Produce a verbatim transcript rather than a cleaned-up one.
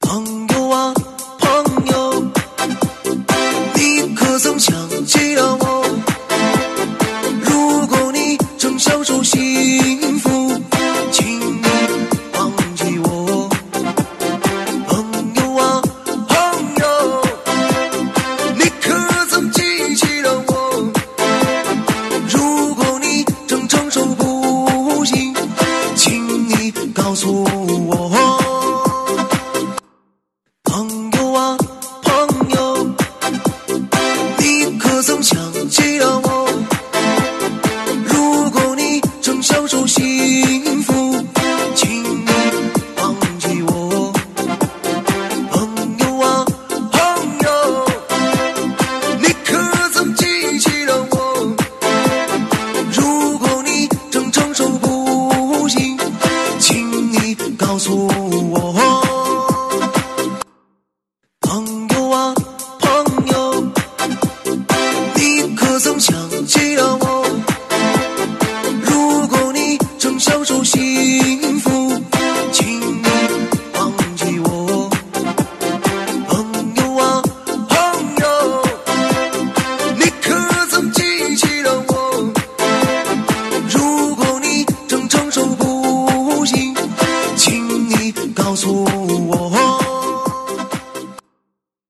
朋友啊，朋友，你可曾想起了我？如果你正享受幸福，请你忘记我。朋友啊，朋友，你可曾记起了我？如果你正承受不幸，请你告诉我。朋友啊，朋友，你可曾想起了我？如果你正享受幸福，请你忘记我。朋友啊，朋友，你可曾记起了我？如果你正承受不幸，请你告诉我。朋友啊，朋友，你可曾想起了我？如果你正享受幸福，请你忘记我。朋友啊，朋友，你可曾记起了我？如果你正承受不幸，请你告诉我。